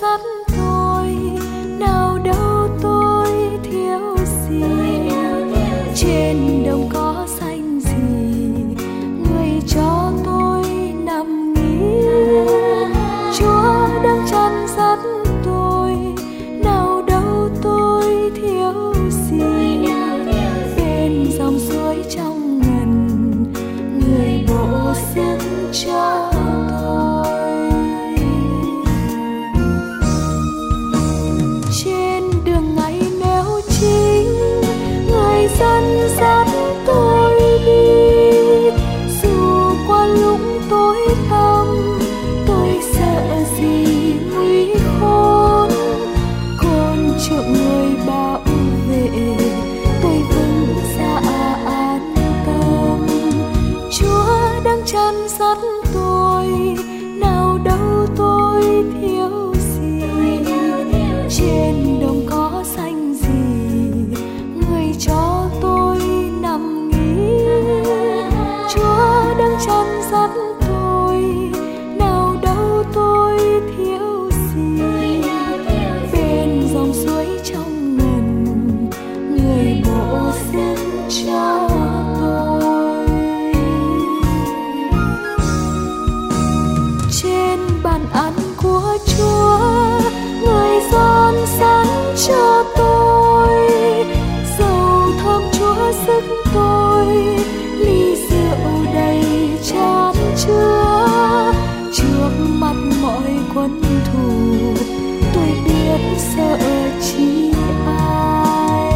dắt tôi, nào đâu tôi thiếu gì. Trên đồng có xanh gì, người cho tôi nằm nghỉ. Chúa đang chăn dắt tôi, nào đâu tôi thiếu gì. Bên dòng suối trong ngần, người bổ sức cho tôi. Trên đường ngày nẻo chính, người dân dắt tôi đi. Dù qua lúc tối tăm, tôi sợ gì nguy khốn. Côn trượng người bảo vệ, tôi vững dạ an tâm. Chúa đang chăn dắt tôi, nào đâu tôi thiếu gì. Trên đồng có xanh gì, người cho tôi nằm nghỉ. Chúa đang chăn dắt tôi, nào đâu tôi thiếu gì. Bên dòng suối trong ngần, người bổ sức cho tôi. Trên bàn ăn của Chúa, người son sắn cho tôi. Dầu thơm Chúa sức tôi, ly rượu đầy chan chứa. Trước mặt mọi quân thù, tôi biết sợ chi ai.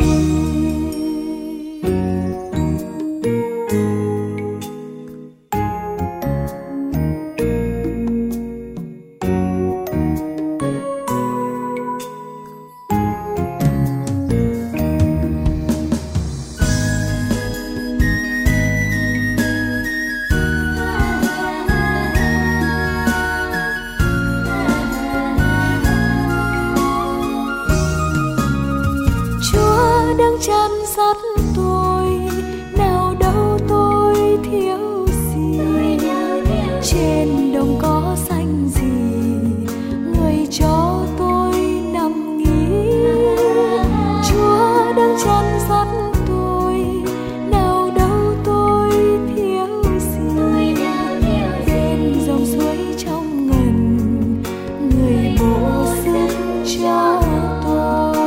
Đang chăn dắt tôi, nào đâu tôi thiếu gì. Trên đồng có xanh gì, người cho tôi nằm nghỉ. Chúa đang chăn dắt tôi, nào đâu tôi thiếu gì. Bên dòng suối trong ngần, người bổ sức cho tôi.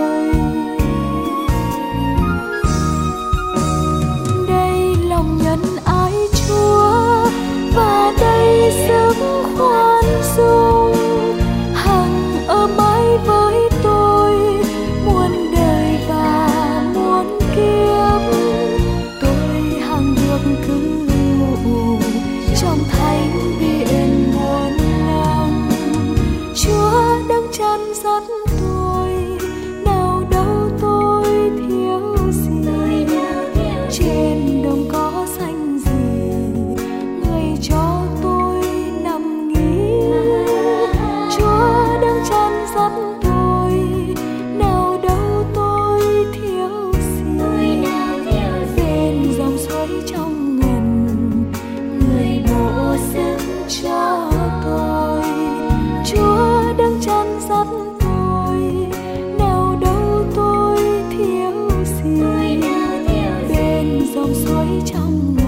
Nhân ái Chúa, và đây sức khoan dung. Hằng ở mãi với tôi, muôn đời và muôn kiếp. Tôi hằng được cư ngụ trong thánh điện muôn năm. Chúa đang chăn dắt tôi, nào đâu tôi thiếu gì. Trên đồng có xanh gì, người cho tôi nằm nghỉ. Chúa đang chăn dắt tôi, nào đâu tôi thiếu gì. Bên dòng suối trong ngần, người bổ sức cho tôi. Chúa đang chăn dắt tôi, nào đâu tôi thiếu gì. Bên dòng suối trong